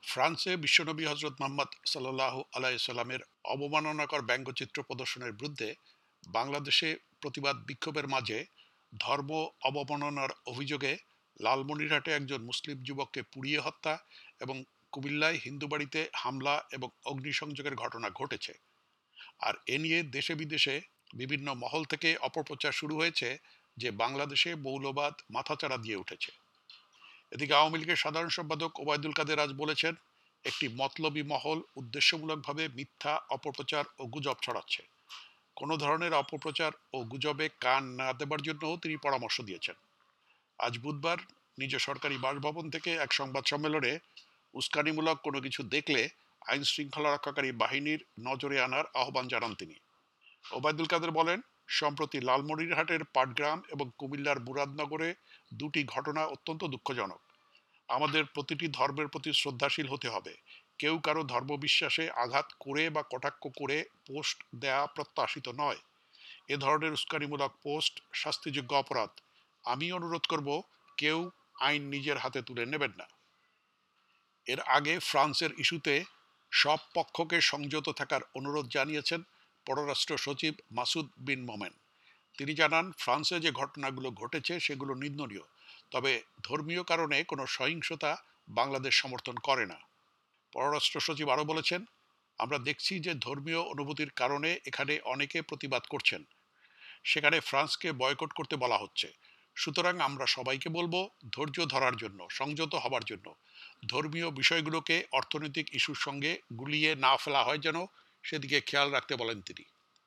ফ্রান্সে বিশ্বনবী হজরত মোহাম্মদ সাল্লাল্লাহু আলাইহি সাল্লামের অবমাননাকর ব্যঙ্গচিত্র প্রদর্শনের বিরুদ্ধে বাংলাদেশে প্রতিবাদ বিক্ষোভের মাঝে ধর্ম অবমাননার অভিযোগে লালমনিরহাটে একজন মুসলিম যুবককে পুড়িয়ে হত্যা এবং কুমিল্লায় হিন্দু বাড়িতে হামলা এবং অগ্নিসংযোগের ঘটনা ঘটেছে। আর এ নিয়ে দেশে বিদেশে বিভিন্ন মহল থেকে অপপ্রচার শুরু হয়েছে যে বাংলাদেশে মৌলবাদ মাথাচাড়া দিয়ে উঠেছে। এদিকে আওয়ামী লীগের সাধারণ সম্পাদক ওবায়দুল কাদের আজ বলেছেন, একটি মতলবী মহল উদ্দেশ্যমূলকভাবে মিথ্যা অপপ্রচার ও গুজব ছড়াচ্ছে। কোনো ধরনের অপপ্রচার ও গুজবে কান না দেবার জন্যও তিনি পরামর্শ দিয়েছেন। আজ বুধবার নিজ সরকারি বাসভবন থেকে এক সংবাদ সম্মেলনে উস্কানিমূলক কোনো কিছু দেখলে আইন শৃঙ্খলা রক্ষাকারী বাহিনীর নজরে আনার আহ্বান জানান তিনি। ওবায়দুল কাদের বলেন, সম্প্রতি লালমনিরহাটের পাটগ্রাম এবং কুমিল্লার মুরাদনগরে দুটি ঘটনা অত্যন্ত দুঃখজনক। আমাদের প্রতিটি ধর্মের প্রতি শ্রদ্ধাশীল হতে হবে। কেউ কারো ধর্মবিশ্বাসে আঘাত করে বা কটাক্ষ করে পোস্ট দেয়া প্রত্যাশিত নয়। এ ধরনের উস্কানিমূলক পোস্ট শাস্তিযোগ্য অপরাধ। আমি অনুরোধ করব, কেউ আইন নিজের হাতে তুলে নেবেন না। এর আগে ফ্রান্সের ইস্যুতে সব পক্ষকে সংযত থাকার অনুরোধ জানিয়েছেন পররাষ্ট্র সচিব মাসুদ বিন মোমেন। তিনি জানান, ফ্রান্সে যে ঘটনাগুলো ঘটেছে সেগুলো নিন্দনীয়, তবে ধর্মীয় কারণে কোনো সহিংসতা বাংলাদেশ সমর্থন করে না। পররাষ্ট্র সচিব আরও বলেছেন, আমরা দেখছি যে ধর্মীয় অনুভূতির কারণে এখানে অনেকে প্রতিবাদ করছেন, সেখানে ফ্রান্সকে বয়কট করতে বলা হচ্ছে। সুতরাং আমরা সবাইকে বলবো ধৈর্য ধরার জন্য, সংযত হবার জন্য। ধর্মীয় বিষয়গুলোকে অর্থনৈতিক ইস্যুর সঙ্গে গুলিয়ে না ফেলা হয় যেন, সেদিকে খেয়াল রাখতে বলেন তিনি।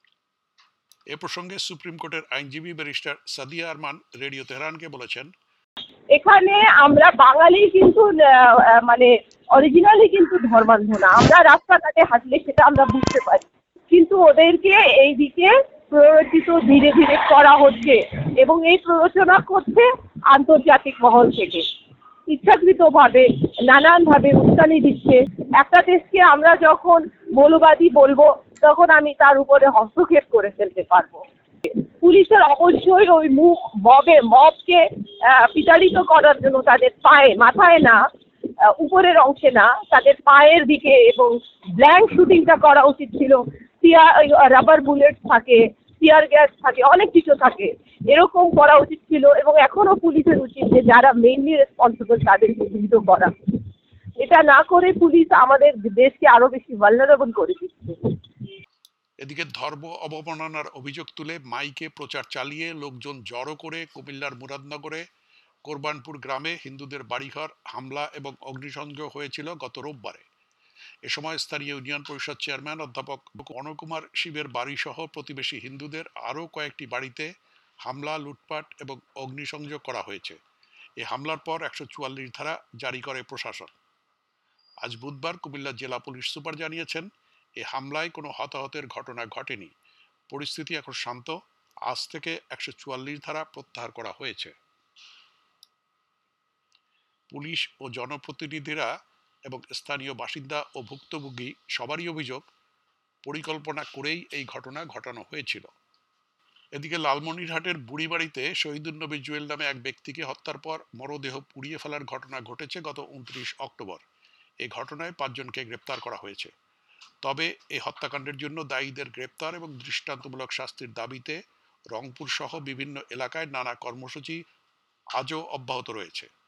এ প্রসঙ্গে সুপ্রিম কোর্টের আইনজীবী ব্যারিস্টার সাদিয়া আরমান রেডিও তেহরানকে বলেছেন, এখানে আমরা বাঙালি কিন্তু মানে অরিজিনালি কিন্তু ধর্মান্ধ না। আমরা রাস্তাঘাটে হাঁটলে সেটা আমরা বুঝতে পারি, কিন্তু ওদেরকে এই দিকে প্ররোচিত ধীরে ধীরে করা হচ্ছে এবং এই প্ররোচনা করছে আন্তর্জাতিক মহল থেকে। ইচ্ছাকৃতভাবে নানানভাবে উস্কানি দিচ্ছে। একটা দেশকে আমরা যখন মৌলবাদী বলবো তখন আমি তার উপরে হস্তক্ষেপ করে ফেলতে পারবো। পুলিশের অবশ্যই ওই মবকে বিতাড়িত করার জন্য তাদের পায়ে, মাথায় না, উপরের অংশে না, তাদের পায়ের দিকে এবং ব্ল্যাঙ্ক শুটিংটা করা উচিত ছিল। রাবার বুলেট থাকে, টিয়ার গ্যাস থাকে, অনেক কিছু থাকে, এরকম করা উচিত ছিল এবং এখনো পুলিশের উচিত যে যারা মেইনলি রেসপন্সিবল তাদেরকে চিহ্নিত করা। এটা না করে পুলিশ আমাদের দেশকে আরো বেশি ভালনারেবল করে দিচ্ছে। এদিকে ধর্ম অবমাননার অভিযোগ তুলে মাইকে প্রচার চালিয়ে লোকজন জড়ো করে কুমিল্লার মুরাদনগরে কোরবানপুর গ্রামে হিন্দুদের বাড়িঘর হামলা এবং অগ্নিসংযোগ হয়েছিল গত রোববারে। এ সময় স্থানীয় ইউনিয়ন পরিষদ চেয়ারম্যান অধ্যাপক অনকুমার শিবের বাড়িসহ প্রতিবেশী হিন্দুদের আরও কয়েকটি বাড়িতে হামলা, লুটপাট এবং অগ্নিসংযোগ করা হয়েছে। এই হামলার পর 144 ধারা জারি করে প্রশাসন। আজ বুধবার কুমিল্লা জেলা পুলিশ সুপার জানিয়েছেন, এই হামলায় কোনো হতাহতের ঘটনা ঘটেনি। পরিস্থিতি এখন শান্ত। আজ থেকে 144 ধারা প্রত্যাহার করা হয়েছে। পুলিশ ও জনপ্রতিনিধিরা এবং স্থানীয় বাসিন্দা ও ভুক্তভোগী সবারই অভিযোগ, পরিকল্পনা করেই এই ঘটনা ঘটানো হয়েছিল। এদিকে লালমনিরহাটের বুড়িবাড়িতে শহীদুন্নবী জুয়েল নামে এক ব্যক্তিকে হত্যার পর মরদেহ পুড়িয়ে ফেলার ঘটনা ঘটেছে গত 29 অক্টোবর। এই ঘটনায় 5 জনকে গ্রেপ্তার করা হয়েছে। তবে এই হত্যাকাণ্ডের জন্য দায়ীদের গ্রেপ্তার এবং দৃষ্টান্তমূলক শাস্তির দাবিতে রংপুর সহ বিভিন্ন এলাকায় নানা কর্মসূচি আজও অব্যাহত রয়েছে।